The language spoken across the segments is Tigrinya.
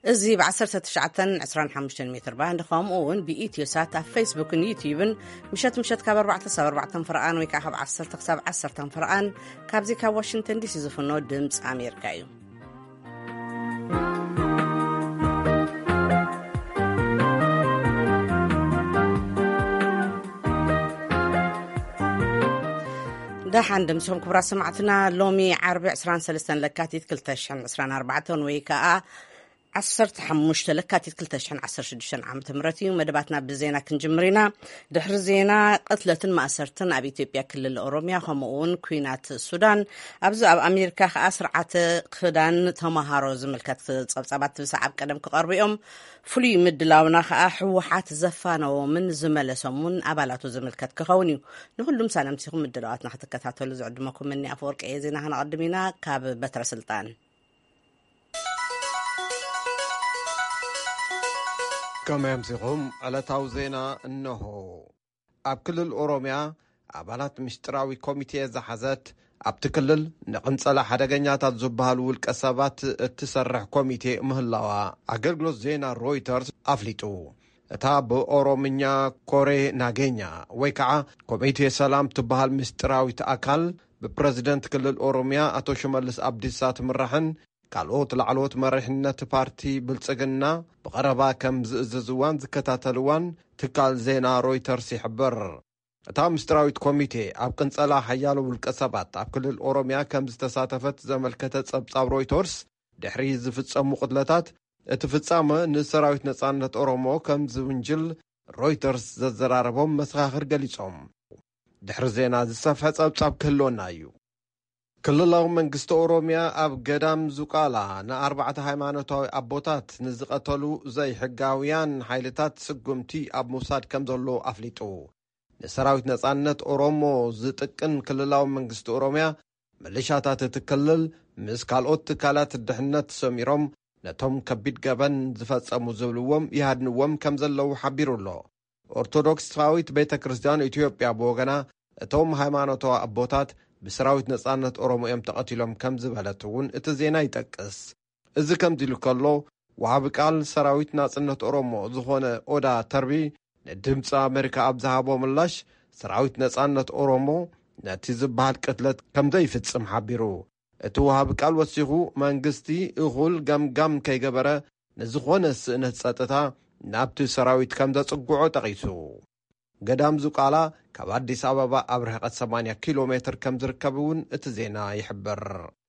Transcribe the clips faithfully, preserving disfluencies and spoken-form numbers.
እዚ ب19 25 متر باند خامون بإيتيوسات على فيسبوك ويوتيوب مشات مشات كاب أربعة سبعة أربعة فرقان ويكاحب عشرة تقساب عشرة فرقان كابزي كاب واشنطن دي سي زفنو دمس أمريكايو ده حندمسهم كبرى سمعتنا لومي عربي عسران سلسان لكاتيت كلتاشن عسران أربعة ويكاء عصرت حمشت لكاتيت كلتاشن عصر شدشن عام تمرتي ومدباتنا بزينا كنجمرينا دحر زينا قتلة مأسرتن أبي إثيوبيا كل الأوروميا خمؤون كوينات السودان أبزو أب أمريكا أسرعت خدان تمهارو زملكات صبصابات سعب قدم كقربيهم فلي مدلاونا حوحات زفانو من زملسمون أبالاتو زملكات كخوني نقولهم سلام تيكم مدلواتنا حتى كتاتولو زعدمكم مني أفورك أي زينا هنقدمينا كاب بتر سلطان كما يمسيهم على توزينا انه اب كل الاوروميا ابالات مشتراوي كوميتي زحزات اب تكلل نقنصلا حدغنياتات زبالو والقسابات تسرح كوميتي مهلاوا اغلغلو زينا رويترز افليتو اتا باوروميا كوري ناغينيا ويكا كوميتي سلام تبهال مشتراوي تاكل ببريزيدنت كل الاوروميا اتو شمالس ابديسات مرحن ካልኦት ላዕሎት መሪሕነት ፓርቲ ብልጽግና بقربا كم ززوان زكتاتلوان تكال زينا رويترز يحبر اتا مستراويت كوميتي اب قنصلا حيالو بالقصبات اب كل الاوروميا كم زتساتفت زملكته صبصاب رويترز دحري زفصمو قتلتات اتفصامه نسراويت نصانت اورومو كم زونجل رويترز ززراربهم مسخاخر قليصوم دحر زينا زصفح صبصاب كلونايو كللاو منغست اوروميا اب قدام زقالا نا اربعه هايمانوتاوي ابوتات نزقتلو زي حقاويان حيلتات سقمتي اب موساد كمزلو افليطو نسراويت نصانت اورومو زطقن كللاو منغست اوروميا ملشاتات تكلل مسكالوت كالات الدحنت سميروم نتوم كبيد غبن زفصمو زبلوم يهادنوم كمزلو حبيرولو ارثوذكساويت بيت كريستيان اثيوبيا بوغنا توم هايمانوتاوي ابوتات بسراويت نصانت اورومو ام تقتلهم كم زبلتون اتزينا يتقس اذا كم ديلو كلو وهابقال سراويت نصانت اورومو زخونه اودا تربي ندمص امريكا ابزهابو ملاش سراويت نصانت اورومو نتي زبال قتلت كم زي يفصم حبيرو اتو وهابقال وسيخو منغستي اخول غمغم كيغبره نزخونه سنت صطتا نابت سراويت كم تصقعو تقيسو قدام زقالا كباديس أبابا أبرهقت ثمانية كيلومتر كم زركبون اتزينا يحبر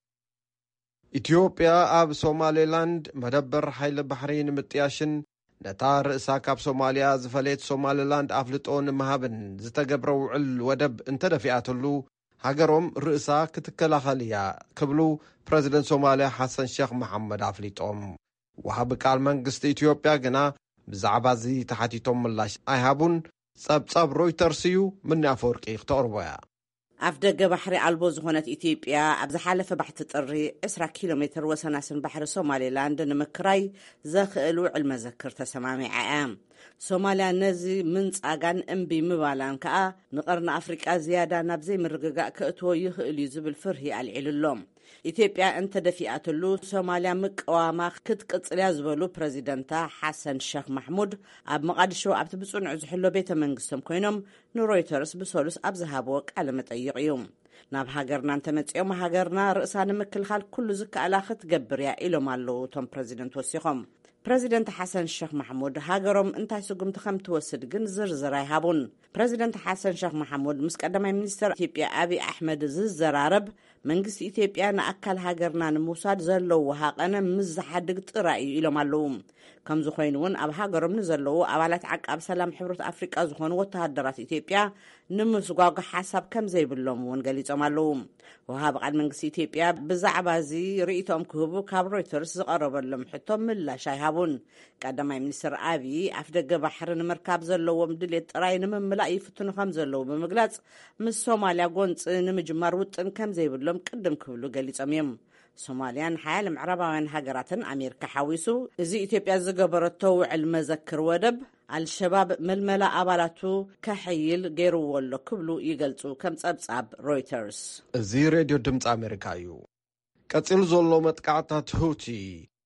إثيوبيا أب سوماليلاند مدبر حيل بحرين متياشن نتار ساكاب سوماليا زفليت سوماليلاند أفلطون مهابن زتقبرو عل ودب انتدفئاتلو هاجروم رئيسا كتكلاخاليا كبلو بريزيدنت سوماليا حسن شيخ محمد أفلطوم وهابقال منغست إثيوبيا جنا بزعبازي تحتيتوم ملاش أيهابون صبصاب رويترسيو من افورقي اختاربا أفدق بحر ألبو زخونة إثيوبيا أبز حالف بحث تطري عشرة كيلومتر وسناسن بحر سومالي لاند نمكراي زخلو علم ذكر تسمامي عام سوماليا نزي من صاغان امبي مبالان كا نقرنا افريقيا زياده نبزي مرغغا كاتو يخيل يزبل فرهي العللوم ኢትዮጵያ እንተ ደፊአትሉ ሶማሊያ መቀዋማ ክትቅጽልያ ዝበሉ ፕሬዚደንታ ሐሰን ሼኽ ማሕሙድ ኣብ መቃዲሾ ኣብ ትብጽንዑ ዝሕሎ ቤተ መንግስቶም ኮይኖም ንሮይተርስ ብሶሉስ ኣብ ዝሃብዎ ቃለ መጠይቅ እዩ ናብ ሃገርና እንተመጽኦም ሃገርና ርእሳ ንምክልኻል ኩሉ ዝከኣላ ክትገብር እያ ኢሎም ኣለዉ ቶም ፕሬዚደንት ወሲኾም ፕሬዚደንት ሐሰን ሼኽ ማሕሙድ ሃገሮም እንታይ ስጉምቲ ከም ትወስድ ግን ዝርዝር ኣይሃቡን ፕሬዚደንት ሐሰን ሼኽ ማሕሙድ ምስ ቀዳማይ ሚኒስትር ኢትዮጵያ አብይ አሕመድ ዝዘራረብ መንግስት ኢትዮጵያ ንኣካል ሃገርና ንምውሳድ ዘለዎ ሃቀነ ምዝሓድግ ጥራይ ኢሎም ኣለዉ ከም ዝኾይኑ እውን ኣብ ሃገሮም ንዘለዉ ኣባላት ዓቃብ ሰላም ሕብረት ኣፍሪቃ ዝኾኑ ወተሃደራት ኢትዮጵያ ንምስጓጓ ሓሳብ ከም ዘይብሎም እውን ገሊጾም ኣለዉ ወሃብ ቃል መንግስት ኢትዮጵያ ብዛዕባ እዚ ርእይቶም ክህቡ ካብ ሮይተርስ ዝቐረበሎም ሕቶ ምላሽ ኣይሃቡን ቀዳማይ ሚኒስትር አብይ ኣፍደገ ባሕሪ ንምርካብ ዘለዎም ድሌት ጥራይ ንምምላእ ይፍትኑ ከም ዘለዉ ብምግላጽ ምስ ሶማልያ ጎንፂ ንምጅማር ውጥን ከም ዘይብሎም ቅድም ክብሉ ገሊጾም እዮም ሶማሊያን ሓያል ምዕራባውያን ሃገራትን ኣሜሪካ ሓዊሱ እዚ ኢትዮጵያ ዝገበረቶ ውዕል መዘክር ወደብ አልሸባብ መልመላ አባላቱ ከሕይል ገይርዎ ኣሎ ክብሉ ይገልጹ ከም ጸብጻብ ሮይተርስ እዚ ሬድዮ ድምጽ ኣሜሪካ እዩ ቀጽሉ ዘሎ መጥቃዕታት ሁቲ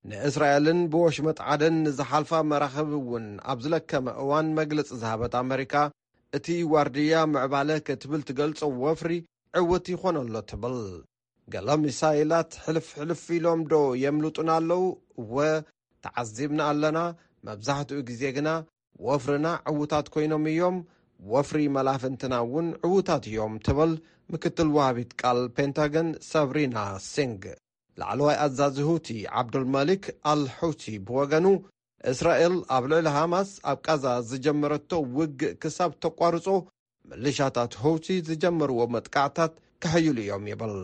ንእስራኤልን ብወሽመጥ ዓደን ዝሓልፋ መራኸቢ እውን ኣብ ዝለከመ እዋን መግለፂ ዝሃበት ኣሜሪካ እቲ ዋርድያ ምዕባለ ክትብል ትገልጾ ወፍሪ ዕውት ይኾነ ኣሎ ትብል። ገለ ሚሳይላት ሕልፍ ሕልፍ ኢሎም ዶ የምልጡና ኣለዉ እወ ተዓዚብና ኣለና። መብዛሕትኡ ግዜ ግና ወፍርና ዕውታት ኮይኖም እዮም። ወፍሪ መላፍንትና እውን ዕውታት እዮም ትብል ምክትል ዋሃቢት ቃል ፔንታገን ሳብሪና ሲንግ። ላዕለዋይ ኣዛዚ ሁቲ ዓብዱልመሊክ ኣልሑቲ ብወገኑ እስራኤል ኣብ ልዕሊ ሃማስ ኣብ ቃዛ ዝጀመረቶ ውግእ ክሳብ ተቋርጾ ምልሻታት ሁቲ ዝጀመርዎ መጥቃዕታት ክሕይሉ እዮም ይብል።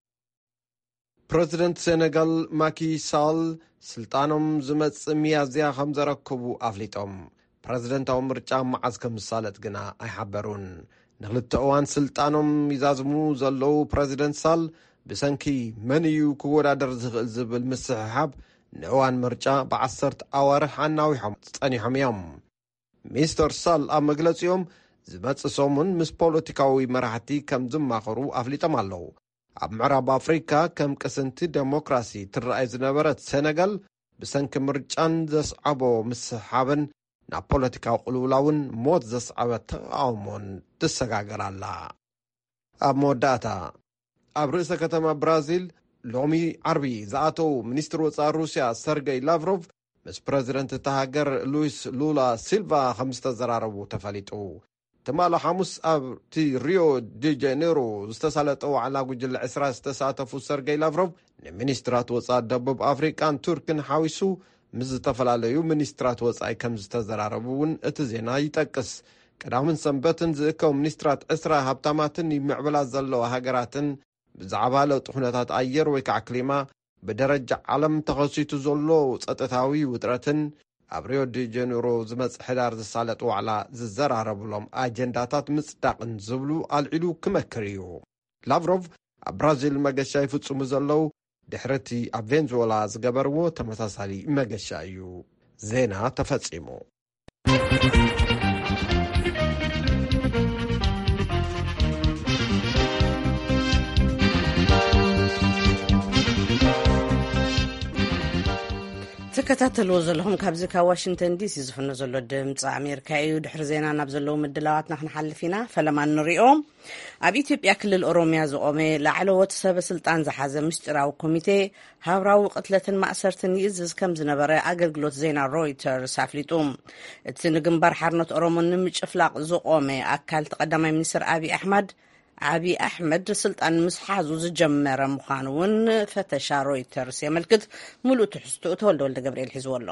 ፕረዚደንት ሴኔጋል ማኪ ሳል ስልጣኖም ዝመጽእ ሚያዝያ ከም ዘረከቡ ኣፍሊጦም ፕረዚደንታዊ ምርጫ መዓዝ ከም ዝሳለጥ ግና ኣይሓበሩን። ንክልተ እዋን ስልጣኖም ይዛዝሙ ዘለዉ ፕረዚደንት ሳል ብሰንኪ መን እዩ ክወዳደር ዝኽእል ዝብል ምስሕሓብ ንእዋን ምርጫ ብዓሰርተ ኣዋርሕ ኣናዊሖም ጸኒሖም እዮም። ሚስተር ሳል ኣብ መግለጺኦም ዝመጽእ ሰሙን ምስ ፖለቲካዊ መራሕቲ ከም ዝማኽሩ ኣፍሊጦም ኣለዉ። ኣብ ምዕራብ ኣፍሪካ ከም ቅስንቲ ዴሞክራሲ ትረኣይ ዝነበረት ሴኔጋል ብሰንኪ ምርጫን ዘስዓቦ ምስሓብን ናብ ፖለቲካዊ ቕልውላውን ሞት ዘስዓበ ተቃውሞን ትሰጋገር ኣላ። ኣብ መወዳእታ ኣብ ርእሰ ከተማ ብራዚል ሎሚ ዓርቢ ዝኣተው ሚኒስትር ወፃኢ ሩስያ ሰርጌይ ላቭሮቭ ምስ ፕረዚደንት እታ ሃገር ሉዊስ ሉላ ሲልቫ ከም ዝተዘራረቡ ተፈሊጡ። ትማሊ ሐሙስ ኣብቲ ሪዮ ዲ ጀኔሮ ዝተሳለጠ ዋዕላ ጉጅለ ዕስራ ዝተሳተፉ ሰርጌይ ላቭሮቭ ንሚኒስትራት ወፃኢ ደቡብ ኣፍሪቃን ቱርክን ሓዊሱ ምስ ዝተፈላለዩ ሚኒስትራት ወፃኢ ከም ዝተዘራረቡ እውን እቲ ዜና ይጠቅስ። ቀዳምን ሰንበትን ዝእከቡ ሚኒስትራት ዕስራ ሃብታማትን ይምዕብላት ዘለዋ ሃገራትን ብዛዕባ ለውጢ ኩነታት ኣየር ወይ ከዓ ክሊማ ብደረጃ ዓለም ተኸሲቱ ዘሎ ጸጥታዊ ውጥረትን ኣብ ሪዮ ዲ ጀኔሮ ዝመጽእ ሕዳር ዝሳለጥ ዋዕላ ዝዘራረብሎም ኣጀንዳታት ምጽዳቕን ዝብሉ ኣልዒሉ ክመክር እዩ። ላቭሮቭ ኣብ ብራዚል መገሻ ይፍጽሙ ዘለዉ ድሕረቲ ኣብ ቬንዙዌላ ዝገበርዎ ተመሳሳሊ መገሻ እዩ። ዜና ተፈጺሙ። ተከታተልዎ ዘለኹም ካብዚ ካብ ዋሽንግተን ዲሲ ዝፍኖ ዘሎ ድምፂ ኣሜሪካ እዩ። ድሕሪ ዜና ናብ ዘለዉ ምድላዋትና ክንሓልፍ ኢና። ፈለማ ንሪኦ ኣብ ኢትዮጵያ ክልል ኦሮሚያ ዝቆመ ላዕለዎት ሰበ ስልጣን ዝሓዘ ምስጢራዊ ኮሚቴ ሃብራዊ ቅትለትን ማእሰርትን ይእዝዝ ከም ዝነበረ ኣገልግሎት ዜና ሮይተርስ ኣፍሊጡ። እቲ ንግንባር ሓርነት ኦሮሞ ንምጭፍላቕ ዝቆመ ኣካል ተቐዳማይ ሚኒስትር ኣብዪ ኣሕመድ ዓብዪ ኣሕመድ ስልጣን ምስ ሓዙ ዝጀመረ ምዃኑ እውን ፈተሻ ሮይተርስ የመልክት። ሙሉእ ትሕዝትኡ ተወልደ ወልደ ገብርኤል ሒዝዎ ኣሎ።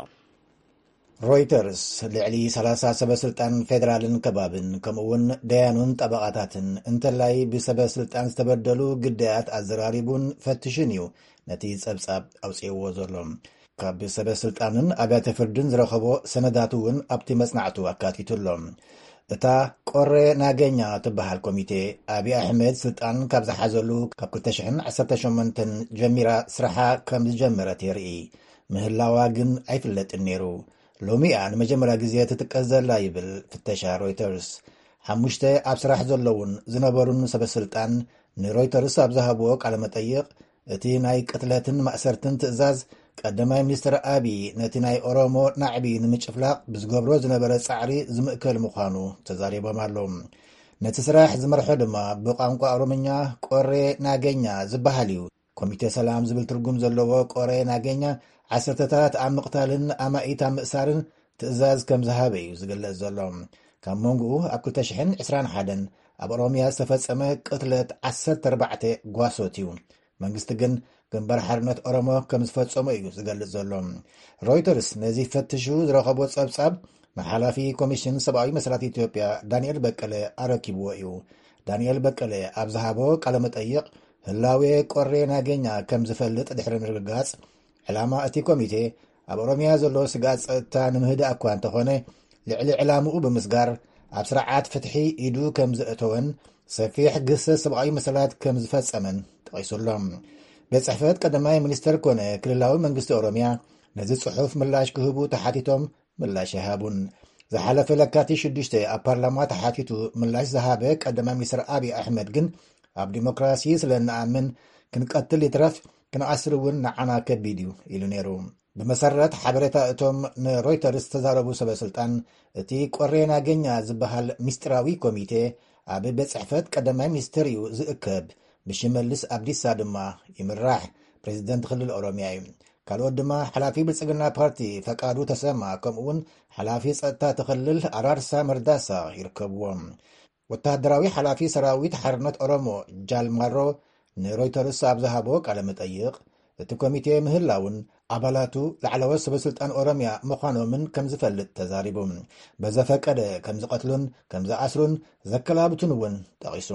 ሮይተርስ ልዕሊ ሰላሳ ሰበ ስልጣን ፌደራልን ከባብን ከምኡውን ደያኑን ጠበቓታትን እንተላይ ብሰበ ስልጣን ዝተበደሉ ግዳያት ኣዘራሪቡን ፈትሽን እዩ ነቲ ጸብጻብ ኣውፅይዎ ዘሎ። ካብ ሰበ ስልጣንን ኣብያተ ፍርድን ዝረኸቦ ሰነዳት እውን ኣብቲ መጽናዕቱ ኣካቲቱሎም። እታ ቆሬ ናገኛ ትበሃል ኮሚቴ ኣብዪ ኣሕመድ ስልጣን ካብ ዝሓዘሉ ካብ ክልተ ሽሕን ዓሰርተ ሸሞንተን ጀሚራ ስራሓ ከም ዝጀመረት የርኢ። ምህላዋ ግን ኣይፍለጥን ነይሩ። ሎሚ እያ ንመጀመርያ ግዜ ትጥቀስ ዘላ ይብል ፍተሻ ሮይተርስ። ሓሙሽተ ኣብ ስራሕ ዘለውን ዝነበሩን ሰበስልጣን ንሮይተርስ ኣብ ዝሃብዎ ቃለ መጠይቕ እቲ ናይ ቅትለትን ማእሰርትን ትእዛዝ ቀዳማይ ሚኒስትር ኣብዪ ነቲ ናይ ኦሮሞ ናዕቢ ንምጭፍላቕ ብዝገብሮ ዝነበረ ጻዕሪ ዝምእከል ምዃኑ ተዛሪቦም ኣሎም። ነቲ ስራሕ ዝመርሖ ድማ ብቋንቋ ኦሮምኛ ቆሬ ናገኛ ዝበሃል እዩ። ኮሚቴ ሰላም ዝብል ትርጉም ዘለዎ ቆሬ ናገኛ ዓሰርተታት ኣብ ምቕታልን ኣማኢት ኣብ ምእሳርን ትእዛዝ ከም ዝሃበ እዩ ዝግለጽ ዘሎ። ካብ መንጉኡ ኣብ ክልተ ሽሕን ዒስራን ሓደን ኣብ ኦሮምያ ዝተፈጸመ ቅትለት ዓሰርተ ኣርባዕተ ጓሶት እዩ። መንግስቲ ግን ግንባር ሓርነት ኦሮሞ ከም ዝፈጸሞ እዩ ዝገልጽ ዘሎ። ሮይተርስ ነዚ ፈትሹ ዝረኸቦ ጸብጻብ መሓላፊ ኮሚሽን ሰብኣዊ መሰላት ኢትዮጵያ ዳንኤል በቀለ ኣረኪብዎ እዩ። ዳንኤል በቀለ ኣብ ዝሃቦ ቃለ መጠይቕ ህላዌ ቆሬ ናገኛ ከም ዝፈልጥ ድሕሪ ምርግጋጽ ዕላማ እቲ ኮሚቴ ኣብ ኦሮምያ ዘሎ ስጋት ጸጥታ ንምህዳእ እኳ እንተኾነ ልዕሊ ዕላምኡ ብምስጋር ኣብ ስርዓት ፍትሒ ኢዱ ከም ዝእተወን ሰፊሕ ግሰት ሰብኣዊ መሰላት ከም ዝፈጸመን ጠቒሱሎም። ቤት ጽሕፈት ቀዳማይ ሚኒስተር ኮነ ክልላዊ መንግስቲ ኦሮምያ ነዚ ጽሑፍ ምላሽ ክህቡ ተሓቲቶም ምላሽ ይሃቡን። ዝሓለፈ ለካቲት ሽዱሽተ ኣብ ፓርላማ ተሓቲቱ ምላሽ ዝሃበ ቀዳማይ ሚኒስትር ኣብዪ ኣሕመድ ግን ኣብ ዲሞክራሲ ስለ ንኣምን ክንቀትል ይትረፍ ክንኣስር እውን ንዓና ከቢድ እዩ ኢሉ ነይሩ። ብመሰረት ሓበሬታ እቶም ንሮይተርስ ተዛረቡ ሰበስልጣን እቲ ቆሬና ገኛ ዝበሃል ሚስጥራዊ ኮሚቴ ኣብ ቤት ጽሕፈት ቀዳማይ ሚኒስትር እዩ ዝእከብ ብሽመልስ ኣብዲሳ ድማ ይምራሕ ፕሬዚደንት ክልል ኦሮምያ እዩ ካልኦት ድማ ሓላፊ ብልጽግና ፓርቲ ፈቃዱ ተሰማ ከምኡውን ሓላፊ ጸጥታ ትኽልል ኣራርሳ መርዳሳ ይርከብዎም ወታደራዊ ሓላፊ ሰራዊት ሓርነት ኦሮሞ ጃልማሮ ንሮይተርስ ኣብ ዝሃቦ ቃለ መጠይቕ እቲ ኮሚቴ ምህላውን ኣባላቱ ላዕለዎት ሰበስልጣን ኦሮምያ ምዃኖምን ከም ዝፈልጥ ተዛሪቡ በዘፈቀደ ከም ዝቐትሉን ከም ዝኣስሩን ዘከላብቱን እውን ጠቒሱ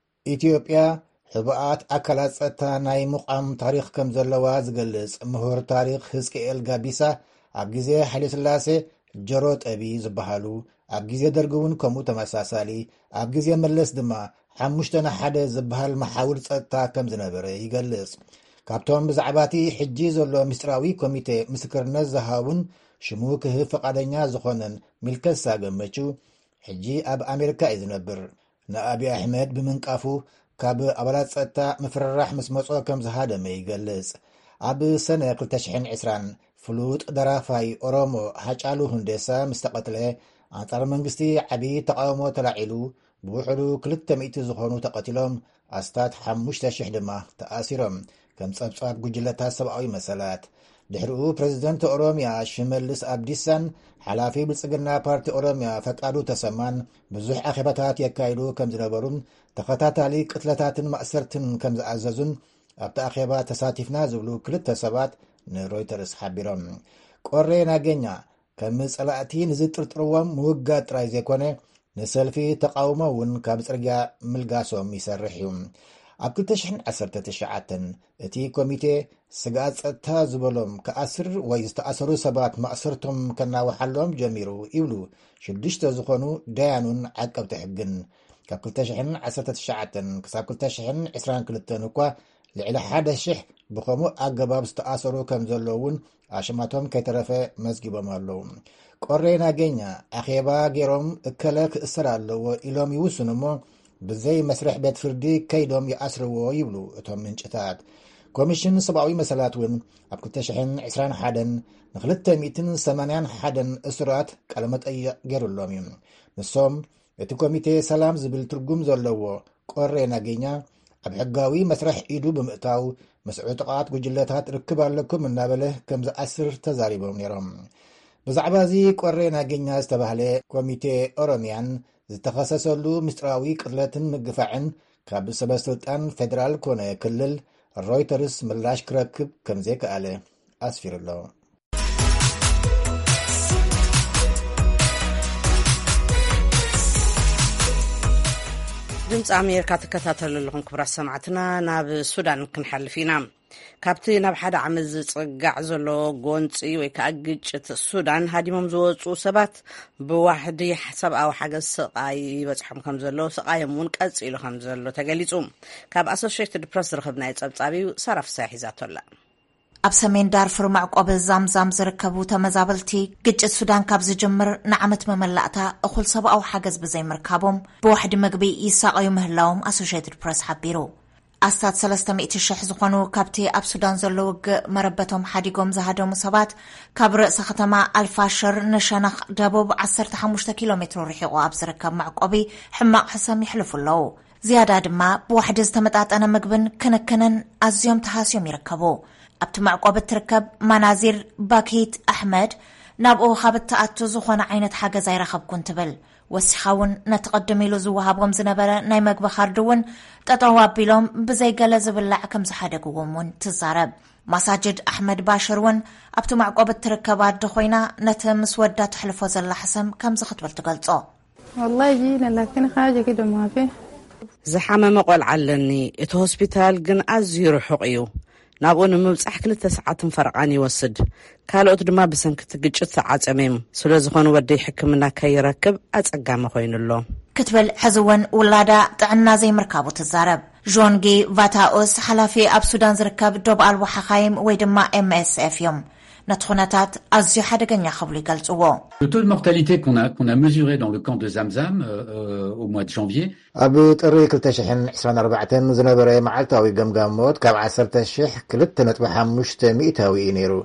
ኢትዮጵያ ሕቡኣት ኣካላት ጸጥታ ናይ ምቋም ታሪክ ከም ዘለዋ ዝገልጽ ምሁር ታሪክ ህዝቅኤል ጋቢሳ ኣብ ግዜ ሓይለስላሴ ጀሮ ጠቢ ዝበሃሉ ኣብ ግዜ ደርጊ እውን ከምኡ ተመሳሳሊ ኣብ ግዜ መለስ ድማ ሓሙሽተ ሓደ ዝበሃል መሓውር ጸጥታ ከም ዝነበረ ይገልጽ ካብቶም ብዛዕባቲ ሕጂ ዘሎ ምስጢራዊ ኮሚቴ ምስክርነት ዝሃቡን ሽሙ ክህብ ፈቃደኛ ዝኾነን ሚልከሳ ገመቹ ሕጂ ኣብ ኣሜሪካ እዩ ዝነብር ንኣብዪ ኣሕመድ ብምንቃፉ ካብ ኣባላት ጸጥታ ምፍርራሕ ምስ መጾ ከም ዝሃደመ ይገልጽ ኣብ ሰነ ክልተ ሽሕን ዒስራን ፍሉጥ ደራፋይ ኦሮሞ ሃጫሉ ሁንዴሳ ምስ ተቐትለ ኣንጻር መንግስቲ ዓብዪ ተቃውሞ ተላዒሉ ብውሕዱ ክልተ ሚእቲ ዝኾኑ ተቐቲሎም ኣስታት ሓሙሽተ ሽሕ ድማ ተኣሲሮም ከም ጸብጻብ ጉጅለታት ሰብኣዊ መሰላት ድሕሪኡ ፕሬዚደንት ኦሮምያ ሽመልስ ኣብዲሳን ሓላፊ ብልጽግና ፓርቲ ኦሮምያ ፈቃዱ ተሰማን ብዙሕ ኣኼባታት የካይዱ ከም ዝነበሩን ተኸታታሊ ቅትለታትን ማእሰርትን ከም ዝኣዘዙን ኣብቲ ኣኼባ ተሳቲፍና ዝብሉ ክልተ ሰባት ንሮይተርስ ሓቢሮም ቆሬ ናገኛ ከም ጸላእቲ ንዝጥርጥርዎም ምውጋድ ጥራይ ዘይኮነ ንሰልፊ ተቃውሞ እውን ካብ ጽርግያ ምልጋሶም ይሰርሕ እዩ ኣብ ክልተ ሽሕን ዓሰርተ ትሽዓተን እቲ ኮሚቴ ስጋኣት ጸጥታ ዝበሎም ከኣስር ወይ ዝተኣሰሩ ሰባት ማእሰርቶም ከናወሓሎም ጀሚሩ ይብሉ ሽዱሽተ ዝኾኑ ደያኑን ዓቀብቲ ሕግን ካብ ክልተ ሽሕን ዓሰርተ ትሽዓተን ክሳብ ክልተ ሽሕን ዒስራን ክልተን እኳ ልዕሊ ሓደ ሽሕ ብኸምኡ ኣገባብ ዝተኣሰሩ ከም ዘለውን ኣሽማቶም ከይተረፈ መዝጊቦም ኣለዉ ቆሬ ናገኛ ኣኼባ ገይሮም እከለ ክእሰር ኣለዎ ኢሎም ይውስኑ እሞ ብዘይ መስርሕ ቤት ፍርዲ ከይዶም ይኣስርዎ ይብሉ እቶም ምንጭታት ኮሚሽን ሰብኣዊ መሰላት እውን ኣብ ክልተ ሽሕን ዒስራን ሓደን ንክልተ ሚእትን ሰማንያን ሓደን እስራት ቃለመጠይቕ ገይሩሎም እዩ ንሶም እቲ ኮሚቴ ሰላም ዝብል ትርጉም ዘለዎ ቆሬ ናገኛ ኣብ ሕጋዊ መስርሕ ኢዱ ብምእታው መስዑ ጥቃት ጉጅለታት ርክብ ኣለኩም እናበለ ከም ዝኣስር ተዛሪቦም ነይሮም ብዛዕባ እዚ ቆሬ ናገኛ ዝተባህለ ኮሚቴ ኦሮምያን ዝተኸሰሰሉ ምስጢራዊ ቅትለትን ምግፋዕን ካብ ሰበስልጣን ፌደራል ኮነ ክልል ሮይተርስ ምላሽ ክረክብ ከም ዘይከኣለ ኣስፊሩ ኣሎ ድምፂ ኣሜሪካ ትከታተሉ ኣለኹም ክቡራት ሰማዕትና ናብ ሱዳን ክንሓልፍ ኢና ካብቲ ናብ ሓደ ዓመት ዝጽጋዕ ዘሎ ጎንፂ ወይ ከዓ ግጭት ሱዳን ሃዲሞም ዝወፁ ሰባት ብዋሕዲ ሰብኣዊ ሓገዝ ስቃይ ይበፅሖም ከም ዘሎ ስቃዮም እውን ቀፂሉ ከም ዘሎ ተገሊጹ ካብ ኣሶሺየትድ ፕረስ ዝረኸብናዮ ጸብጻብ እዩ ሳራ ፍሳሕ ሒዛቶላ ኣብ ሰሜን ዳርፉር ማዕቆብ ዛምዛም ዝርከቡ ተመዛበልቲ ግጭት ሱዳን ካብ ዝጅምር ንዓመት መመላእታ እኹል ሰብኣዊ ሓገዝ ብዘይምርካቦም ብዋሕዲ መግቢ ይሳቀዩ ምህላዎም ኣሶሺየትድ ፕረስ ሓቢሩ ኣስታት ሰለስተ ሚእቲ ሽሕ ዝኾኑ ካብቲ ኣብ ሱዳን ዘሎ ውግእ መረበቶም ሓዲጎም ዝሃደሙ ሰባት ካብ ርእሲ ከተማ ኣልፋሽር ንሸነኽ ደቡብ ዓሰርተ ሓሙሽተ ኪሎ ሜትር ርሒቑ ኣብ ዝርከብ ማዕቆቢ ሕማቕ ሕሰም ይሕልፉ ኣለዉ ዝያዳ ድማ ብዋሕዲ ዝተመጣጠነ ምግብን ክንክንን ኣዝዮም ተሃስዮም ይርከቡ ኣብቲ ማዕቆብ እትርከብ ማናዚር ባኪት ኣሕመድ ናብኡ ካብ እትኣቱ ዝኾነ ዓይነት ሓገዝ ኣይረኸብኩን ትብል ወሲኻ እውን ነቲ ቅድም ኢሉ ዝወሃቦም ዝነበረ ናይ መግቢ ካርዲ እውን ጠጠው ኣቢሎም ብዘይገለ ዝብላዕ ከም ዝሓደግዎም እውን ትዛረብ ማሳጅድ ኣሕመድ ባሽር እውን ኣብቲ ማዕቆብ እትርከብ ኣዲ ኮይና ነቲ ምስ ወዳ ትሕልፎ ዘላ ሕሰም ከም ዝኽትብል ትገልጾ والله جينا لكن حاجة كده ما فيه ዝሓመመ ቆልዓ ኣለኒ እቲ ሆስፒታል ግን ኣዝዩ ርሑቕ እዩ ናብኡ ንምብጻሕ ክልተ ሰዓትን ፈርቓን ይወስድ ካልኦት ድማ ብሰንኪቲ ግጭት ተዓፀመም ስለ ዝኾኑ ወዲ ሕክምና ከይረክብ ኣጸጋሚ ኮይኑሎ ክትብል ሕዚ እውን ውላዳ ጥዕና ዘይምርካቡ ትዛረብ ጆንጊ ቫታኦስ ሓላፊ ኣብ ሱዳን ዝርከብ ዶብ ኣልቦ ሓኻይም ወይ ድማ ኤም ኤስ ኤፍ እዮም ነቲ ኩነታት ኣዝዩ ሓደገኛ ክብሉ ይገልጽዎ Le taux de mortalité qu'on a, qu'on a mesuré dans le camp de Zamzam euh, au mois de janvier ኣብ ጥሪ ክልተ ሽሕን ዒስራን ኣርባዕተን ዝነበረ መዓልታዊ ገምጋም ሞት ካብ ዓሰርተ ሽሕ ክልተ ነጥቢ ሓሙሽተ ሚእታዊ እዩ ነይሩ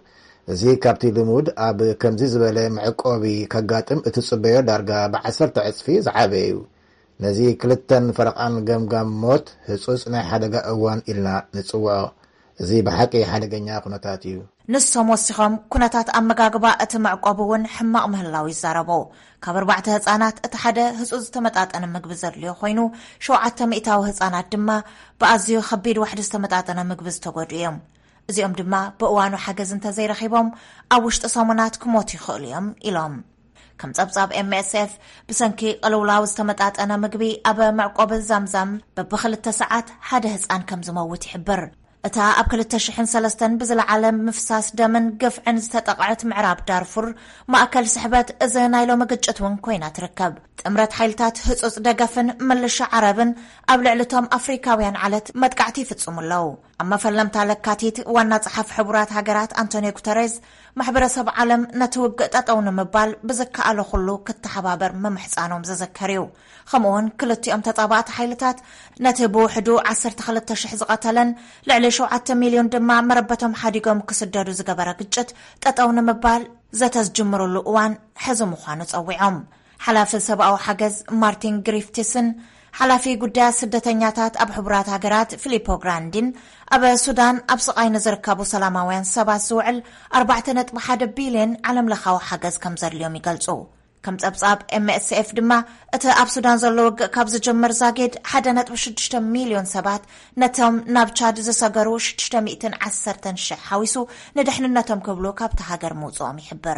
እዚ ካብቲ ልሙድ ኣብ ከምዚ ዝበለ መዕቆቢ ከጋጥም እትጽበዮ ዳርጋ ብዓሰርተ ዕጽፊ ዝዓበየ እዩ ነዚ ክልተን ፈረቓን ገምጋም ሞት ህጹጽ ናይ ሓደጋ እዋን ኢልና ንጽውዖ እዚ ብሓቂ ሓደገኛ ኩነታት እዩ ንሶም ወሲኾም ኩነታት ኣመጋግባ እቲ መዕቆቢ እውን ሕማቕ ምህላው ይዛረቡ ካብ ኣርባዕተ ህፃናት እቲ ሓደ ህጹጽ ዝተመጣጠነ ምግቢ ዘድልዮ ኮይኑ ሸውዓተ ሚእታዊ ህፃናት ድማ ብኣዝዩ ከቢድ ዋሕዲ ዝተመጣጠነ ምግቢ ዝተጎድኡ እዮም እዚኦም ድማ ብእዋኑ ሓገዝ እንተዘይረኺቦም ኣብ ውሽጢ ሰሙናት ክሞቱ ይኽእሉ እዮም ኢሎም ከም ጸብጻብ ኤም ኤስ ኤፍ ብሰንኪ ቅልውላው ዝተመጣጠነ ምግቢ ኣብ መዕቆቢ ዛምዛም በብኽልተ ሰዓት ሓደ ህፃን ከም ዝመውት ይሕብር እታ ኣብ ክልተ ሽሕ ወሰለስተ ብዝለዓለ ምፍሳስ ደምን ገፍዕን ዝተጠቕዐት ምዕራብ ዳርፉር ማእከል ስሕበት እዚ ናይ ሎሚ ግጭት እውን ኮይና ትርከብ ጥምረት ሓይልታት ህጹጽ ደገፍን ምልሻ ዓረብን ኣብ ልዕልቶም ኣፍሪካውያን ዓለት መጥቃዕቲ ይፍጽሙ ኣለዉ ኣብ መፈለምታ ለካቲት ዋና ጸሓፍ ሕቡራት ሃገራት አንቶኒዮ ጉተሬዝ ማሕበረሰብ ዓለም ነቲ ውግእ ጠጠው ንምባል ብዝከኣለ ኩሉ ክትሓባበር መምሕፃኖም ዘዘከር እዩ ከምኡውን ክልቲኦም ተጻባእቲ ሓይልታት ነቲ ብውሕዱ ዓሰርተ ክልተ ሽሕ ዝቐተለን ልዕሊ ሸውዓተ ሚልዮን ድማ መረበቶም ሓዲጎም ክስደዱ ዝገበረ ግጭት ጠጠው ንምባል ዘተዝጅምሩሉ እዋን ሕዚ ምዃኑ ጸዊዖም ሓላፊ ሰብኣዊ ሓገዝ ማርቲን ግሪፍቲስን ሓላፊ ጉዳይ ስደተኛታት ኣብ ሕቡራት ሃገራት ፊሊፖ ግራንዲን ኣብ ሱዳን ኣብ ስቃይ ንዝርከቡ ሰላማውያን ሰባት ዝውዕል ኣርባዕተ ነጥቢ ሓደ ቢልዮን ዓለምለኻዊ ሓገዝ ከም ዘድልዮም ይገልጹ ከም ጸብጻብ ኤም ኤስ ኤፍ ድማ እቲ ኣብ ሱዳን ዘሎ ውግእ ካብ ዝጅምር ዛጌድ ሓደ ነጥቢ ሽዱሽተ ሚልዮን ሰባት ነቶም ናብ ቻድ ዝሰገሩ ሽዱሽተ ሚእትን ዓሰርተን ሽሕ ሓዊሱ ንድሕንነቶም ክብሉ ካብቲ ሃገር ምውፅኦም ይሕብር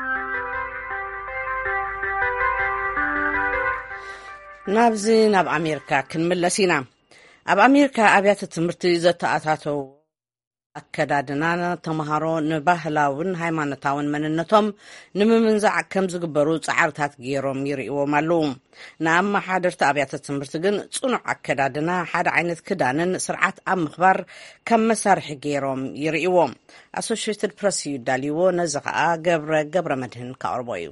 ናብዚ ናብ ኣሜሪካ ክንምለስ ኢና ኣብ ኣሜሪካ ኣብያተ ትምህርቲ ዘተኣታተው ኣከዳድና ተምሃሮ ንባህላውን ሃይማኖታውን መንነቶም ንምምንዛዕ ከም ዝግበሩ ጻዕርታት ገይሮም ይርእዎም ኣለዉ ንኣመሓደርቲ ኣብያተ ትምህርቲ ግን ጽኑዕ ኣከዳድና ሓደ ዓይነት ክዳንን ስርዓት ኣብ ምኽባር ከም መሳርሒ ገይሮም ይርእዎም ኣሶሺየትድ ፕሬስ ይዳልይዎ ነዚ ከዓ ገብረ ገብረ መድህን ካቕርቦ እዩ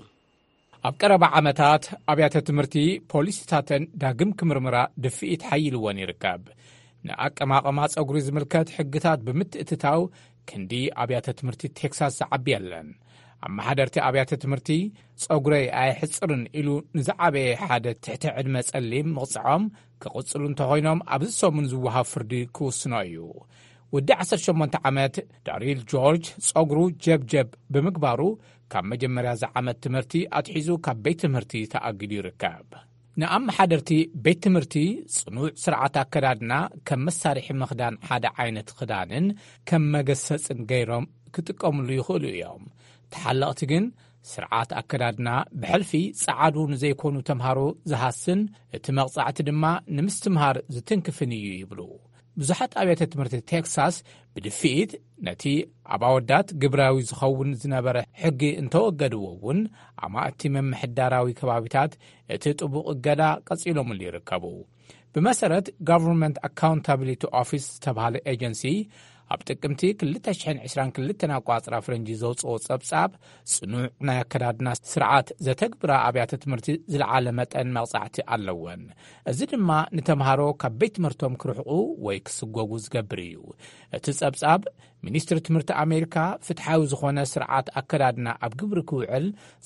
ኣብ ቀረባ ዓመታት ኣብያተ ትምህርቲ ፖሊስታትን ዳግም ክምርምራ ድፍኢት ሓይልዎን ይርከብ ንኣቀማቕማ ጸጉሪ ዝምልከት ሕግታት ብምትእትታው ክንዲ ኣብያተ ትምህርቲ ቴክሳስ ዝዓቢ ኣለን ኣመሓደርቲ ኣብያተ ትምህርቲ ጸጉረይ ኣይሕጽርን ኢሉ ንዝዓበየ ሓደ ትሕቲ ዕድመ ጸሊም ምቕጽዖም ክቕጽሉ እንተኾይኖም ኣብዚ ሰሙን ዝወሃብ ፍርዲ ክውስኖ እዩ ወዲ ዓሰርተ ሸሞንተ ዓመት ዳሪል ጆርጅ ጸጉሩ ጀብጀብ ብምግባሩ ካብ መጀመርያ ዝዓመት ትምህርቲ ኣትሒዙ ካብ ቤት ትምህርቲ ተኣጊዱ ይርከብ ንኣመሓደርቲ ቤት ትምህርቲ ጽኑዕ ስርዓት ኣከዳድና ከም መሳርሒ ምኽዳን ሓደ ዓይነት ክዳንን ከም መገሰጽን ገይሮም ክጥቀሙሉ ይኽእሉ እዮም ተሓለቕቲ ግን ስርዓት ኣከዳድና ብሕልፊ ጸዓዱ ንዘይኮኑ ተምሃሮ ዝሃስን እቲ መቕጻዕቲ ድማ ንምስትምሃር ዝትንክፍን እዩ ይብሉ ብዙሓት ኣብያተ ትምህርቲ ቴክሳስ ብድፍኢት ነቲ ኣብ ኣወዳት ግብራዊ ዝኸውን ዝነበረ ሕጊ እንተወገድዎ እውን ኣማእቲ መምሕዳራዊ ከባቢታት እቲ ጥቡቕ እገዳ ቀጺሎምሉ ይርከቡ ብመሰረት ጋቨርንመንት ኣካውንታቢሊቲ ኦፊስ ዝተባሃለ ኤጀንሲ ኣብ ጥቅምቲ ክልተ ሽሕ ዒስራን ክልተ ኣቋጽራ ፍረንጂ ዘውፅኦ ጸብጻብ ጽኑዕ ናይ ኣከዳድና ስርዓት ዘተግብራ ኣብያተ ትምህርቲ ዝለዓለ መጠን መቕጻዕቲ ኣለወን እዚ ድማ ንተምሃሮ ካብ ቤት ትምህርቶም ክርሕቑ ወይ ክስጎጉ ዝገብር እዩ እቲ ጸብጻብ ሚኒስትሪ ትምህርቲ ኣሜሪካ ፍትሓዊ ዝኾነ ስርዓት ኣከዳድና ኣብ ግብሪ ክውዕል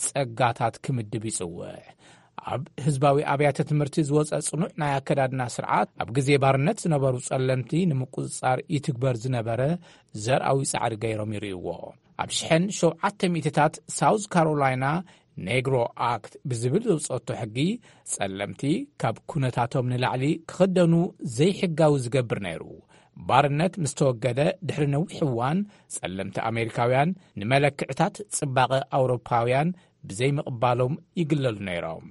ጸጋታት ክምድብ ይጽውዕ ኣብ ህዝባዊ ኣብያተ ትምህርቲ ዝወፀ ጽኑዕ ናይ ኣከዳድና ስርዓት ኣብ ግዜ ባርነት ዝነበሩ ጸለምቲ ንምቁጽጻር ይትግበር ዝነበረ ዘርኣዊ ጻዕሪ ገይሮም ይርእይዎ ኣብ ሽሕን ሸውዓተ ሚእትታት ሳውዝ ካሮላይና ኔግሮ ኣክት ብዝብል ዘውፅአቶ ሕጊ ጸለምቲ ካብ ኩነታቶም ንላዕሊ ክኽደኑ ዘይሕጋዊ ዝገብር ነይሩ ባርነት ምስ ተወገደ ድሕሪ ነዊሕ እዋን ጸለምቲ ኣሜሪካውያን ንመለክዕታት ጽባቐ ኣውሮፓውያን ብዘይምቕባሎም ይግለሉ ነይሮም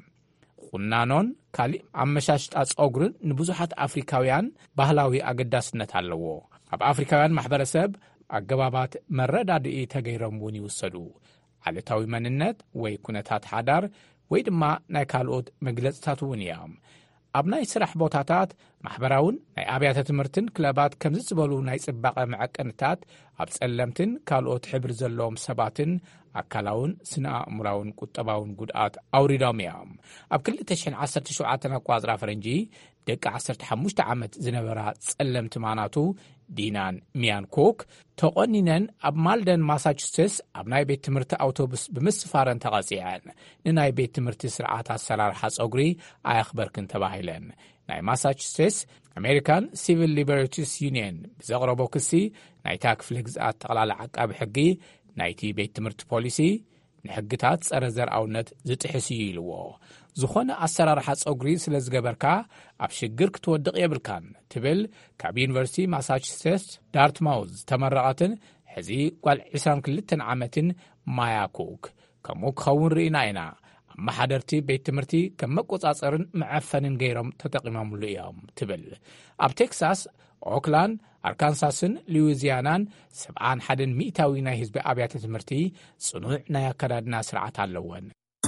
ቁናኖን ካልእ ኣመሻሽጣ ጸጉርን ንብዙሓት ኣፍሪካውያን ባህላዊ ኣገዳስነት ኣለዎ ኣብ ኣፍሪካውያን ማሕበረሰብ ኣገባባት መረዳድኢ ተገይሮም እውን ይውሰዱ ዓለታዊ መንነት ወይ ኩነታት ሓዳር ወይ ድማ ናይ ካልኦት መግለጽታት እውን እዮም ኣብ ናይ ስራሕ ቦታታት ማሕበራውን ናይ ኣብያተ ትምህርትን ክለባት ከምዚ ዝበሉ ናይ ጽባቐ መዐቀንታት ኣብ ጸለምትን ካልኦት ሕብሪ ዘለዎም ሰባትን ኣካላውን ስነ-ኣእምሮውን ቁጠባውን ጉድኣት ኣውሪዶም እዮም ኣብ ክልተ ሽሕ ዓሰርተ ሸውዓተ ኣቋጽራ ፈረንጂ ደቂ ዓሰርተ ሓሙሽተ ዓመት ዝነበራ ጸለምቲ ማናቱ ዲናን ሚያን ኮክ ተቆኒነን ኣብ ማልደን ማሳቹሴትስ ኣብ ናይ ቤት ትምህርቲ ኣውቶቡስ ብምስፋረን ተቐጺዐን ንናይ ቤት ትምህርቲ ስርዓት ኣሰራርሓ ጸጉሪ ኣያኽበርክን ተባሂለን ናይ ማሳቹሴትስ ኣሜሪካን ሲቪል ሊበርቲስ ዩኒየን ብዘቕረቦ ክሲ ናይታ ክፍለ ግዝኣት ጠቕላላ ዓቃቢ ሕጊ ናይቲ ቤት ትምህርቲ ፖሊሲ ንሕግታት ጸረ ዘርኣውነት ዝጥሕስ እዩ ኢልዎ ዝኾነ ኣሰራርሓ ጸጉሪ ስለ ዝገበርካ ኣብ ሽግር ክትወድቕ የብልካን ትብል ካብ ዩኒቨርሲቲ ማሳቹሴትስ ዳርትማውዝ ተመረቐትን ሕዚ ጓል ዒስራን ክልተ ዓመትን ማያ ኩክ ከምኡ ክኸውን ርኢና ኢና ኣብ ማሓደርቲ ቤት ትምህርቲ ከም መቆጻጸርን መዐፈንን ገይሮም ተጠቂሞምሉ እዮም ትብል ኣብ ቴክሳስ ኦክላንድ ኣርካንሳስን ሉዊዚያናን ሰብዓን ሓደን ሚእታዊ ናይ ህዝቢ ኣብያተ ትምህርቲ ጽኑዕ ናይ ኣከዳድና ስርዓት ኣለወን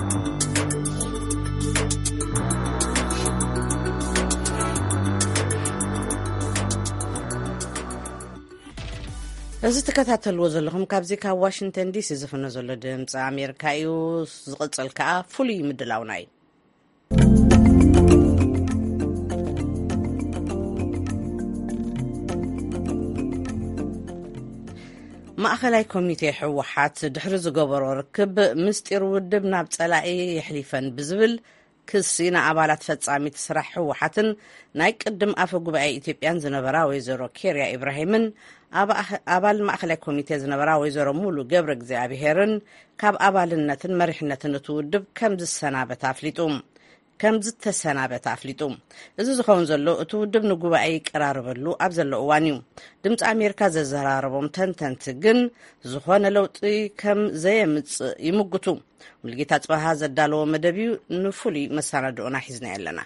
እዚ ተከታተልዎ ዘለኹም ካብዚ ካብ ዋሽንግተን ዲሲ ዝፍኖ ዘሎ ድምፂ ኣሜሪካ እዩ ዝቕጽል ከዓ ፍሉይ ምድላውና እዩ ማእኸላይ ኮሚቴ ሕወሓት ድሕሪ ዝገበሮ ርክብ ምስጢር ውድብ ናብ ጸላኢ የሕሊፈን ብዝብል ክሲ ንኣባላት ፈጻሚት ስራሕ ሕወሓትን ናይ ቅድም ኣፈ ጉባኤ ኢትዮጵያን ዝነበራ ወይዘሮ ኬርያ ኢብራሂምን ኣባል ማእኸላይ ኮሚቴ ዝነበራ ወይዘሮ ሙሉ ገብረ እግዚኣብሔርን ካብ ኣባልነትን መሪሕነትን እትውድብ ከም ዝሰናበታ ኣፍሊጡ ከም ዝተሰናበታ ኣፍሊጡ እዚ ዝኸውን ዘሎ እቲ ውድብ ንጉባኤ ይቀራርበሉ ኣብ ዘሎ እዋን እዩ ድምፂ ኣሜሪካ ዘዘራረቦም ተንተንቲ ግን ዝኾነ ለውጢ ከም ዘየምጽእ ይምግቱ ሙልጌታ ጽባሃ ዘዳለዎ መደብ እዩ ንፍሉይ መሰናድኦና ሒዝና ኣለና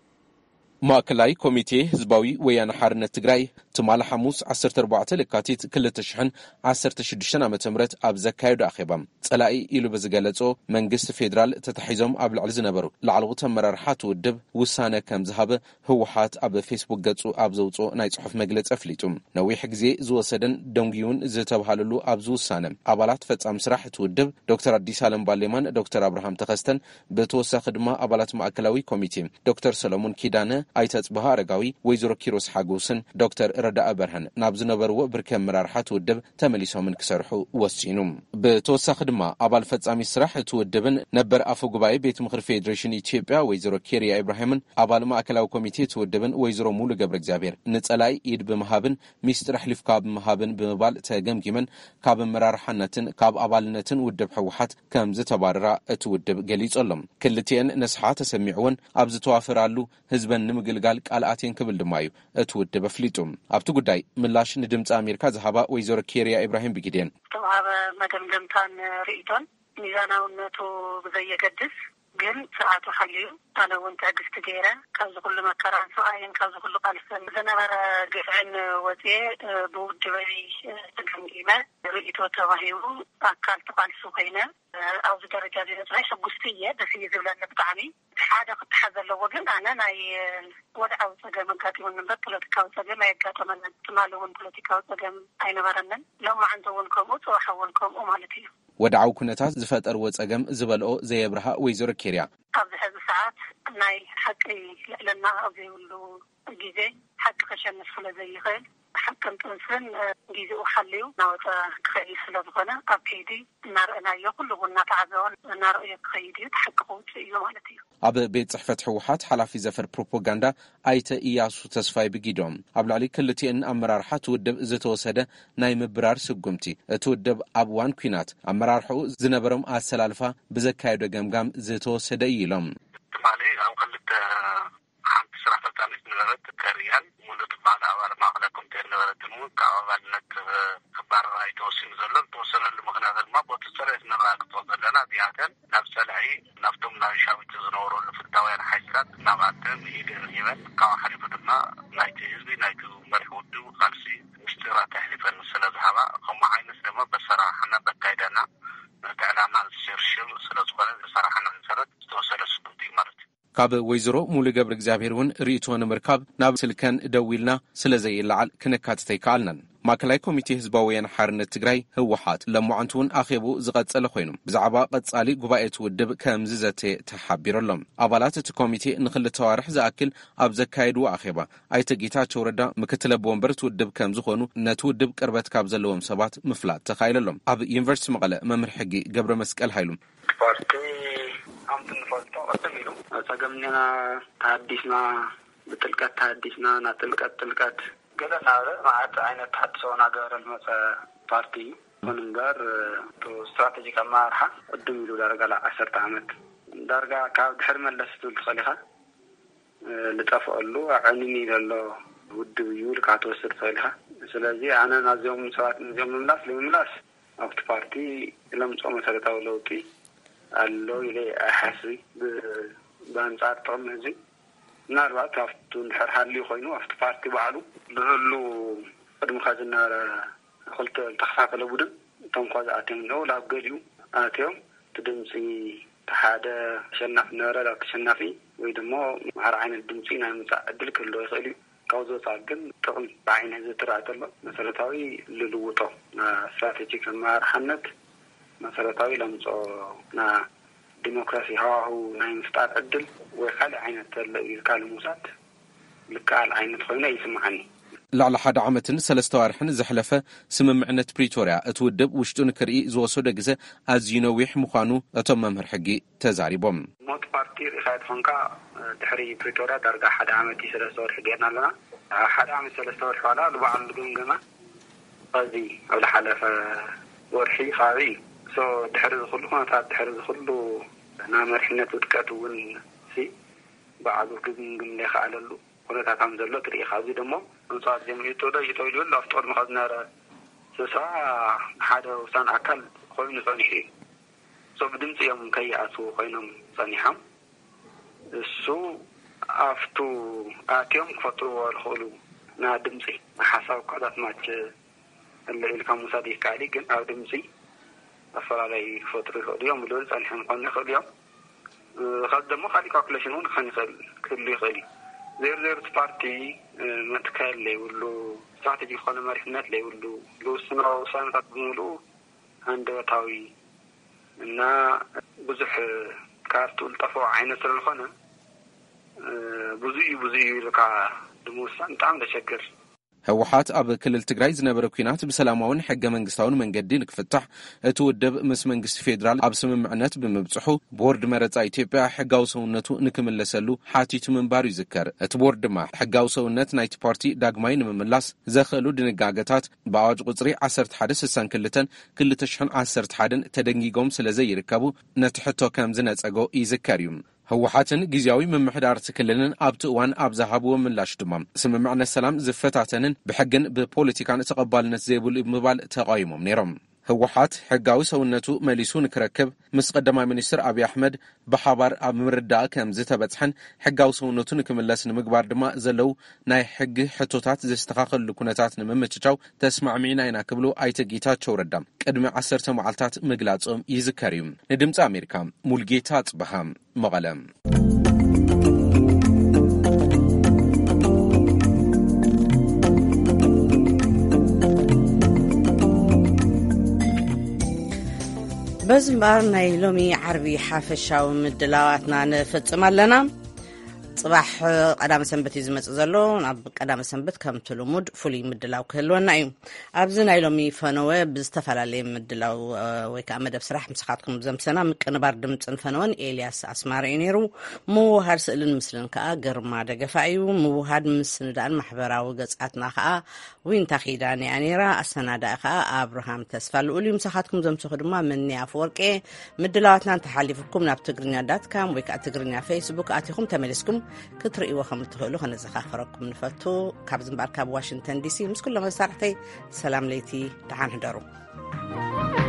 ማእከላይ ኮሚቴ ህዝባዊ ወያነ ሓርነት ትግራይ ትማል ሐሙስ ዓሰርተ ኣርባዕተ ለካቲት ክልተ ሽሕን ዓሰርተ ሽዱሽተ ዓመተ ምህረት ኣብ ዘካየዱ ኣኼባ ጸላኢ ኢሉ በዝገለጾ መንግስቲ ፌደራል ተታሒዞም ኣብ ልዕሊ ዝነበሩ ላዕለዎት ኣመራርሓ ውድብ ውሳነ ከም ዝሃበ ህወሓት ኣብ ፌስቡክ ገጹ ኣብ ዘውፅኦ ናይ ጽሑፍ መግለጺ ኣፍሊጡ ነዊሕ ግዜ ዝወሰደን ደንጊውን ዝተባሃለሉ ኣብ ዝውሳነ ኣባላት ፈጻሚ ስራሕ ትውድብ ዶክተር አዲስ አለም ባሌማን ዶክተር አብርሃም ተኸስተን ብተወሳኺ ድማ ኣባላት ማእከላዊ ኮሚቴ ዶክተር ሰሎሞን ኪዳነ ኣይተጽባህ አረጋዊ ወይዘሮ ኪሮስ ሓጎስን ዶክተር ረዳእ በርሃን ናብ ዝነበርዎ ብርኪ ኣመራርሓ ውድብ ተመሊሶምን ክሰርሑ ወሲኑ ብተወሳኺ ድማ ኣባል ፈጻሚ ስራሕ ትውድብን ነበር ኣፈ ጉባኤ ቤት ምክሪ ፌደሬሽን ኢትዮጵያ ወይዘሮ ኬርያ ኢብራሂምን ኣባል ማእከላዊ ኮሚቴ ትውድብን ወይዘሮ ሙሉ ገብረ እግዚኣብሔር ንጸላይ ኢድ ብምሃብን ሚስጥር ሕሊፍካ ብምሃብን ብምባል ተገምጊመን ካብ ኣመራርሓነትን ካብ ኣባልነትን ውድብ ሕወሓት ከም ዝተባረራ እቲ ውድብ ገሊጾሎም ክልቲአን ነስሓ ተሰሚዕውን ኣብ ዝተዋፈራሉ ህዝበን ንምግልጋል ቃልኣቴን ክብል ድማ እዩ እቲ ውድብ ኣፍሊጡ ኣብቲ ጉዳይ ምላሽ ንድምፂ ኣሜሪካ ዝሃባ ወይዘሮ ኬርያ ኢብራሂም ብጊድን ተዋሃበ መደምደምታን ርኢቶን ሚዛናውነቱ ብዘየገድስ ግን ሰዓቱ ሓልዩ ኣነ እውን ትዕግስቲ ገይረ ካብዚ ኩሉ መከራን ሰብኣይን ካብዚ ኩሉ ቃልሰን ዝነበረ ግፍዕን ወፅኤ ብውድበይ ተገምጊመ ርኢቶ ተባሂቡ ኣካል ተቃልሱ ኮይነ ኣብዚ ደረጃ ዝበፅሐ ሕጉስቲ እየ ደስ እዩ ዝብለኒ ብጣዕሚ ሓደ ክትሓዝ ዘለዎ ግን ኣነ ናይ ወድዓዊ ፀገም ኣጋጢሙን እምበር ፖለቲካዊ ፀገም ኣየጋጠመንን ትማሊ እውን ፖለቲካዊ ፀገም ኣይነበረንን ሎማዓንቲ እውን ከምኡ ፅባሕ እውን ከምኡ ማለት እዩ ወድዓዊ ኩነታት ዝፈጠርዎ ፀገም ዝበልኦ ዘየብርሃ ወይዘሮ ኬርያ ኣብዚ ሕዚ ሰዓት ናይ ሓቂ ልዕልና ኣብ ዘይብሉ ግዜ ሓቂ ከሸንፍ ስለ ዘይኽእል ሓቅን ጥንስን ጊዜኡ ሓልዩ ናወፀ ክኸይድ ስለ ዝኾነ ኣብ ከይዲ እናርአናዮ ኩሉ እውን እናተዓዘቦን እናርአዮ ክኸይድ እዩ ተሓቂ ክውፅእ እዩ ማለት እዩ ኣብ ቤት ጽሕፈት ሕወሓት ሓላፊ ዘፈር ፕሮፓጋንዳ ኣይተ ኢያሱ ተስፋይ ብጊዶም ኣብ ልዕሊ ክልቲአን ኣመራርሓ ትውድብ ዝተወሰደ ናይ ምብራር ስጉምቲ እቲ ውድብ ኣብ ዋን ኩናት ኣመራርሕኡ ዝነበሮም ኣሰላልፋ ብዘካየዶ ገምጋም ዝተወሰደ እዩ ኢሎም ትማሊ ኣብ ክልተ ሓንቲ ስራሕ ፈጻሚት ነበረት ከርያን ሙሉ ትባል ኣባል ማእከላይ ኮሚቴ ነበረት እውን ካብ ኣባልነት ክባረራ ይተወሲኑ ዘሎ ተወሰነሉ ምክንያት ድማ ቦቱ ፅሬት ነራግጦ ዘለና ቢያተን ናብ ፀላኢ ናብቶም ናይ ሻዊት ዝነበረሉ ፍታውያን ሓይልታት ናብኣተን ይገርይበን ካብ ሓሊፉ ድማ ናይቲ ህዝቢ ናይቲ መሪሕ ውድብ ቃልሲ ምስጢራት ኣሕሊፈን ስለ ዝሃባ ከምኡ ዓይነት ድማ በሰራሕና በካይደና ነቲ ዕላማ ዝሽርሽር ስለ ዝኾነ ዝሰራሕና መሰረት ዝተወሰደ ስጉምቲ እዩ ማለት እዩ ካብ ወይዘሮ ሙሉ ገብረ እግዚኣብሔር እውን ርእቶ ንምርካብ ናብ ስልከን ደዊልና ስለ ዘይለዓል ክነካትተይ ከኣልናን ማእከላይ ኮሚቴ ህዝባዊ ወያነ ሓርነት ትግራይ ህወሓት ለሙዓንቱን አኺቡ ዝቀጸለ ኮይኑ ብዛዕባ ቀጻሊ ጉባኤ ትውድብ ከምዝ ዘተ ተሓቢረሎም አባላት እቲ ኮሚቴ ንኽልተ ዋርሕ ዝኣክል ኣብ ዘካየዱ አኺባ ኣይተ ጌታቸው ረዳ ምክትል ወንበር ትውድብ ከም ዝኾኑ ነቲ ውድብ ቅርበት ካብ ዘለዎም ሰባት ምፍላጥ ተኻይለሎም ኣብ ዩኒቨርሲቲ መቐለ መምህር ሕጊ ገብረ መስቀል ሃይሉም ፓርቲ አምጥ ንፈልጦ ቀጥሉ ጸገምና ታዲስና بتلقات تحديثنا نتلقات تلقات قلنا معت عينة تحدثونا قار المس بارتي وننقار تو استراتيجيك مارحة قدم له درجة لعشرة عامات درجة كاب حرم اللي ستول صالحة لتفعل له عنيني لله ود بيول كاتوسر صالحة سلازي أنا نازيوم ساعات نازيوم ملاس لملاس أفت بارتي لم تصوم سرطة ولوتي اللو إلي أحسي بانصار طعم هزي ناربات أفتون حرحالي خوينو أفت بارتي بعلو لهلو قدم خازنا قلت التخفاق لبودن تنقاذ آتيم نو لاب قليو آتيم تدمسي تحادة شناف نارا لك شنافي ويدمو مهار عين الدمسي نامسا أدلك اللو يخيلي كوزو ساقن تقل بعين هزي ترعت الله مسالتاوي للوطو استراتيجيك مهار حنت مسالتاوي لمسو نا ديمقراسي هاهو نايم ستات أدل ويخال عينة الكال موساد لكال عينة خوينة يسمعني لعل حد عامتن سلستوارحن زحلفة سممعنة بريتوريا اتودب وشتون كرئي زوصو دقزة ازينويح مخانو اتم ممهر حقي تزاري بوم موت بارتي رخايت فنكا تحري بريتوريا درقا حد عامتي سلستوار حقيرنا لنا حد عامت سلستوار حوالا لبعض القنقمة قاضي او لحلفة ورحي خاوي سو تحرز خلو خانتات تحرز خلو نامر حنة ودكاتو سي بعض القنقم ليخا على اللو ونتا تعمزلو تري خاوي دمو انصار جمعيتو دا يتوجو الله افتقر مخزنا سسا حدا وسان عكال خوين صانيحي سو بدمت يوم كي أسو خوينم صانيحام سو أفتو آتيوم كفتو والخولو نا دمسي حساو قادات ماتش اللي إلكا مصاديق كالي جن أو دمسي أفر علي فترة خليهم بدول صانيحام خاني خليهم خدمو خالي كاكلاشنون خاني خلي خلي زير زير بارتي متكال لي ولو استراتيجي خانه مرحنات لي ولو لو سنو سانات بمولو عند وتاوي ان بزح كارتو الطفو عين سر الخانه بزي بزي لكا دموسان طعم تشكر ህወሓት ኣብ ክልል ትግራይ ዝነበረ ኩናት ብሰላማውን ሕገ መንግስታውን መንገዲ ንክፍታሕ እትውድብ ምስ መንግስቲ ፌደራል ኣብ ስምምዕነት ብምብጽሑ ቦርድ መረጻ ኢትዮጵያ ሕጋዊ ሰውነቱ ንክምለሰሉ ሓቲቱ ምንባሩ ይዝከር። እቲ ቦርድ ድማ ሕጋዊ ሰውነት ናይቲ ፓርቲ ዳግማይ ንምምላስ ዘኽእሉ ድንጋጌታት ብኣዋጅ ቁጽሪ ዓሰርተ ሓደ ስሳን ክልተን ክልተ ሽሕን ዓሰርተ ሓደን ተደንጊጎም ስለዘይርከቡ ነቲ ሕቶ ከም ዝነጸጎ ይዝከር እዩ። ህወሓትን ጊዜያዊ መምሕዳር ትክልልን ኣብቲ እዋን ኣብ ዝሃብዎ ምላሽ ድማ ስምምዕነት ሰላም ዝፈታተንን ብሕግን ብፖለቲካን ተቐባልነት ዘይብሉ ምባል ተቃይሞም ነይሮም። ህወሓት ሕጋዊ ሰውነቱ መሊሱ ንክረክብ ምስ ቀዳማይ ሚኒስትር አብይ አሕመድ ብሓባር ኣብ ምርዳእ ከም ዝተበጽሐን ሕጋዊ ሰውነቱ ንክምለስ ንምግባር ድማ ዘለው ናይ ሕጊ ሕቶታት ዘስተኻኸሉ ኩነታት ንምምችቻው ተስማዕሚዕና ኢና ክብሉ ኣይተ ጌታቸው ረዳ ቅድሚ ዓሰርተ መዓልታት ምግላጾም ይዝከር እዩ። ንድምፂ ኣሜሪካ ሙልጌታ ጽበሃ መቐለ። بزمار نايلومي عربي حافشاو مدلاواتنا نفصم لنا صباح قدام سنبت يزمص زلو ناب قدام سنبت كم تلمود فولي مدلاو كلونا ايو ابز نايلومي فنوه بزتفلالي مدلاو ويكا مدب سراح مسخاتكم زمسنا مقنبار دمصن فنون إلياس اسماري نيرو مو هاد سئلن مسلن كا غرما دغفايو مو هاد مسندان محبراو غصاتنا كا وين تخيداني انيرا اسنادا كا ابراهام تسفال ولي مسخاتكم زمسخ دما مني افورقي مدلاواتنا تحالفكم ناب تغرنيا دات كام ويكا تغرنيا فيسبوك اتيكم تملسكم كترئوا خمتهولو خنزخاخركم نفتو كاب زنبار كاب واشنطن دي سي مسكل لما سارحتي سلام ليتي دعان هدارو